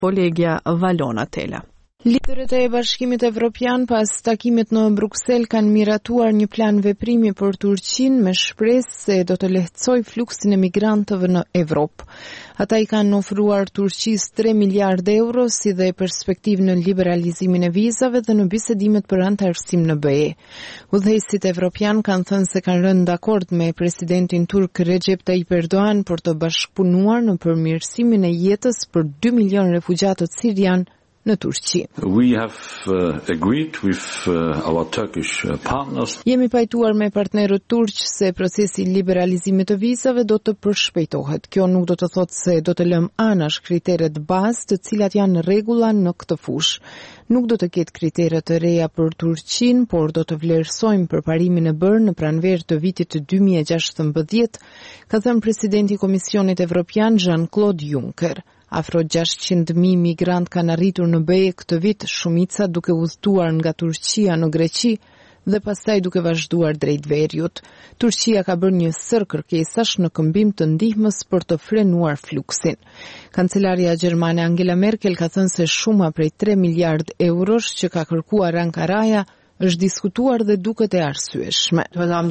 Kolegja Valona Tela. Liderët e Bashkimit Evropian pas takimit në Bruksel kanë miratuar një plan veprimi për Turqinë me shpresë se do të lehtësojë fluksin e migrantëve në Evropë. Ata i kanë ofruar Turqisë 3 miliardë euro si dhe perspektivë në liberalizimin e vizave dhe në bisedimet për anëtarësim në BE. Udhëheqësit evropian kanë thënë se kanë rënë dakord me presidentin turk Recep Tayyip Erdogan për të bashkëpunuar në përmirësimin e jetës për 2 milion refugjatët sirian në Turqi. We have agreed with our Turkish partners. Jemi pajtuar me partnerët turq se procesi i liberalizimit të vizave do të përshpejtohet. Kjo nuk do të thotë se do të lëm anash kriteret bazë të cilat janë rregulla në këtë fushë. Nuk do të ketë kritere të reja për Turqinë, por do të vlerësojmë përparimin e bërë në pranverë të vitit të 2016, ka thënë presidenti i Komisionit Evropian Jean-Claude Juncker. Afro 600.000 migrant kanë arritur në BE këtë vit, shumica duke udhëtuar nga Turqia në Greqi dhe pastaj duke vazhduar drejt Veriut. Turqia ka bërë një sër kërkesash në këmbim të ndihmës për të frenuar fluksin. Kancelaria gjermane Angela Merkel ka thënë se shuma prej 3 miliard eurosh që ka kërkuar Ankaraja është diskutuar dhe duket e arsyeshme.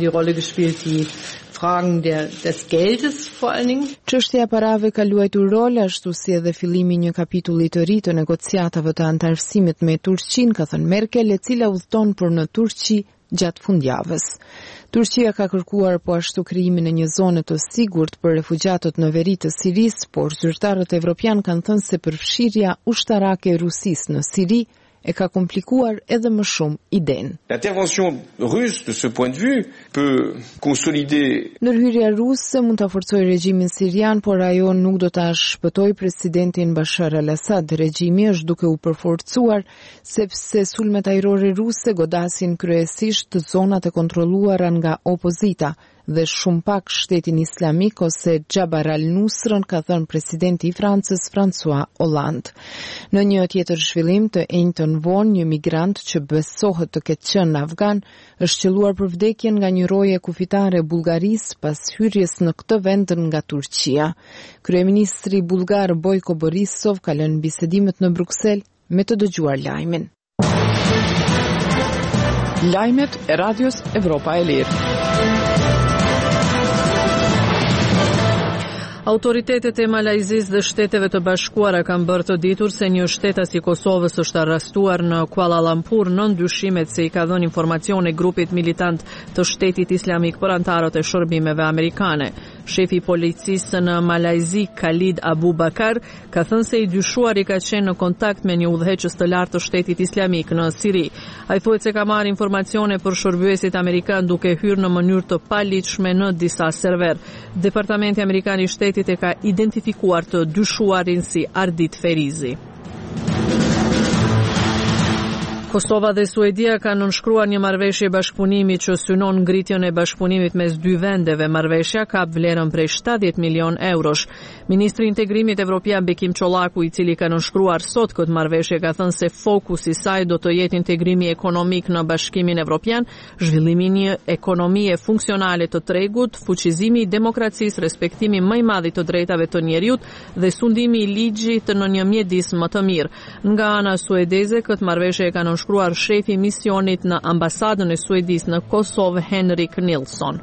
Çështja e parave ka luajtur rol ashtu si edhe fillimi i një kapitulli të ri të negociatave të anëtarësimit me Turqinë, ka thënë Merkel, e cila udhton për në Turqi gjatë fundjavës. Turqia ka kërkuar po ashtu krijimin e një zone të sigurt për refugjatët në veri të Sirisë, por zyrtarët evropian kanë thënë se përfshirja ushtarake e Rusisë në Siri e ka komplikuar edhe më shumë idenë. L'intervention russe de ce point de vue peut consolider. Ndërhyrja ruse mund ta forcojë regjimin sirian, por ajo nuk do ta shpëtojë presidentin Bashar al-Assad. Regjimi është duke u përforcuar sepse sulmet ajrore ruse godasin kryesisht zonat e kontrolluara nga opozita dhe shumë pak shtetin islamik ose Jabhat al-Nusrën, ka thënë presidenti i Francës François Hollande. Në një tjetër zhvillim të enjtën vonë, një migrant që besohet të ketë qenë afgan është qelluar për vdekjen nga një roje kufitare e Bullgarisë pas hyrjes në këtë vend nga Turqia. Kryeministri bullgar Bojko Borisov ka lënë bisedimet në Bruksel me të dëgjuar lajmin. Lajmet e Radios Evropa e Lirë. Autoritetet e Malajzisë dhe Shteteve të Bashkuara kanë bërë të ditur se një shtetas i Kosovës është arrestuar në Kuala Lumpur në ndyshimet se i ka dhënë informacione grupit militant të Shtetit Islamik për antarët e shërbimeve amerikane. Shefi i policisë në Malajzi, Khalid Abu Bakar, ka thënë se i dyshuari ka qenë në kontakt me një udhëheqës të lartë të Shtetit Islamik në Siri. Ai thuhet se ka marrë informacione për shërbyesit amerikan duke hyrë në mënyrë të paligjshme në disa server. Departamenti Amerikan i Shtetit e ka identifikuar të dyshuarin si Ardit Ferizi. Kosova dhe Suedia kanë nënshkruar një marrëveshje bashkëpunimi që synon ngritjen e bashkëpunimit mes dy vendeve. Marrëveshja ka vlerën prej 70 milion eurosh. Ministri i Integrimit Evropian Bekim Çollaku, i cili ka nënshkruar sot këtë marrëveshje, ka thënë se fokusi i saj do të jetë integrimi ekonomik në Bashkimin Evropian, zhvillimi i një ekonomie funksionale të tregut, fuqizimi i demokracisë, respektimi më i madh i të drejtave të njerëzit dhe sundimi i ligjit në një mjedis më të mirë. Nga ana suedeze, këtë marrëveshje ka shkruar shefi misionit në ambasadën e Suedisë në Kosovë, Henrik Nilsson.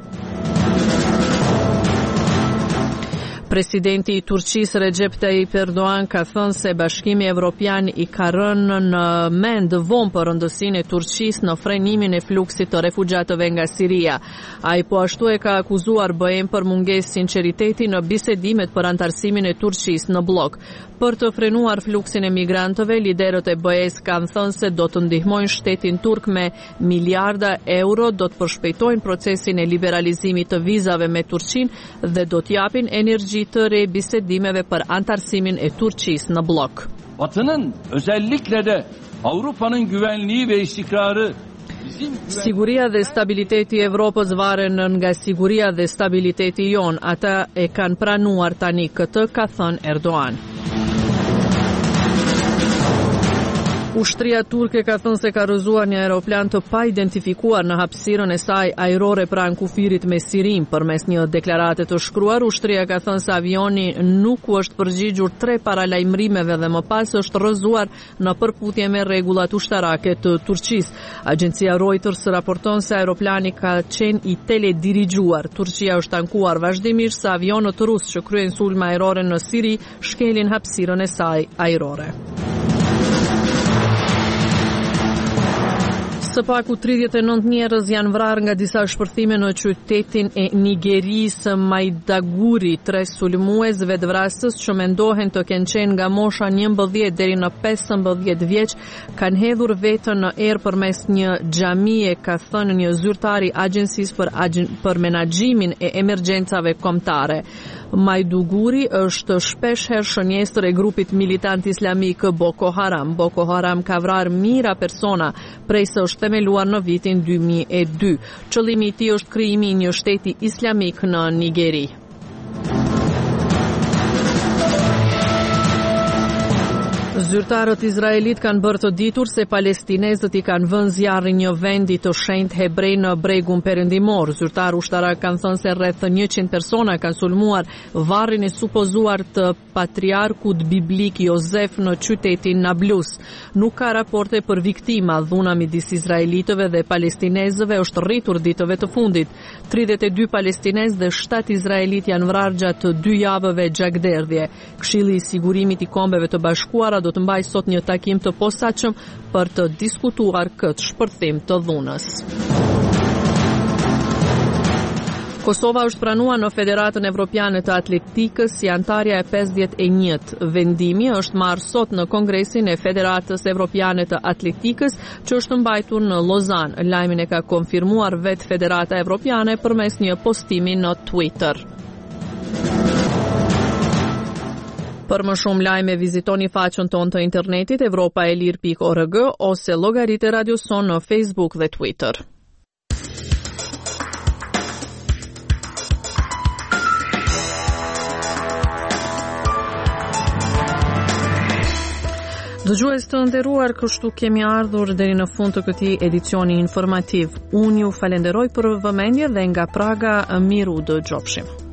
Presidenti i Turqisë Recep Tayyip Erdogan ka thënë se Bashkimi Evropian i ka rënë në mend vonë për rëndësinë e Turqisë në frenimin e fluksit të refugjatëve nga Siria. Ai po ashtu e ka akuzuar BE-n për mungesë sinqeriteti në bisedimet për antarësimin e Turqisë në blok. Për të frenuar fluksin e migrantëve, liderët e BE-s kanë thënë se do të ndihmojnë shtetin turk me miliarda euro, do të përshpejtojnë procesin e liberalizimit të vizave me Turqinë dhe do të japin energji të re bisedimeve për antarësimin e Turqisë në blok. Batı'nın özellikle de Avrupa'nın güvenliği ve istikrarı. Siguria dhe stabiliteti i Evropës varen nga siguria dhe stabiliteti jon. Ata e kanë pranuar tani këtë, ka thënë Erdogan. Ushtria turke ka thënë se ka rrëzuar një aeroplan të pa identifikuar në hapësirën e saj ajrore pranë kufirit me Sirim. Përmes një deklarate të shkruar, ushtria ka thënë se avioni nuk u është përgjigjur 3 paralajmërimeve dhe më pas është rrëzuar në përputhje me rregullat ushtarake të Turqisë. Agjencia Reuters raporton se aeroplani ka qenë i teledirigjuar. Turqia është ankuar vazhdimisht se avionët rusë që kryen sulme ajrore në Siri shkelin hapësirën e saj ajrore. Së paku 39 njerëz janë vrarë nga disa shpërthime në qytetin e Nigerisë Maiduguri. 3 sulmues vetvrasës që mendohen të kenë qenë nga mosha 11 deri në 15 vjeç kanë hedhur veten në erë përmes një xhamie, ka thënë një zyrtar i agjencisë për menaxhimin e emergjencave kombëtare. Maiduguri është shpesh herë shënjestër e grupit militant islamik Boko Haram. Boko Haram ka vrarë mijëra persona prej se është themeluar në vitin 2002. Qëllimi i tij është krijimi i një shteti islamik në Nigeri. Zyrtarët izraelit kanë bërë të ditur se palestinezët i kanë vënë zjarrin një vendi të shenjtë hebrej në bregun perëndimor. Zyrtarë ushtarak kanë thënë se rreth 100 persona kanë sulmuar varrin e supozuar të patriarkut biblik Jozef në qytetin Nablus. Nuk ka raporte për viktima. Dhuna midis izraelitëve dhe palestinezëve është rritur ditëve të fundit. 32 palestinezë dhe 7 izraelit janë vrarë gjatë 2 javëve gjakderdhje. Këshilli i sigurimit i Kombeve të Bashkuara do të mbaj sot një takim të posaçëm për të diskutuar këtë shpërthim të dhunës. Kosova është pranuar në Federatën Evropiane të Atletikës si antarja e 51. Vendimi është marrë sot në Kongresin e Federatës Evropiane të Atletikës, që është mbajtur në Lozan. Lajmin e ka konfirmuar vetë Federata Evropiane përmes një postimi në Twitter. Për më shumë lajme vizitoni faqen tonë të internetit europaelir.org ose llogaritë e Radio Son në Facebook dhe Twitter. Dëgjues të nderuar, kështu kemi ardhur deri në fund të këtij edicioni informativ. Unë ju falenderoj për vëmendje dhe nga Praga miru dëgjofshim.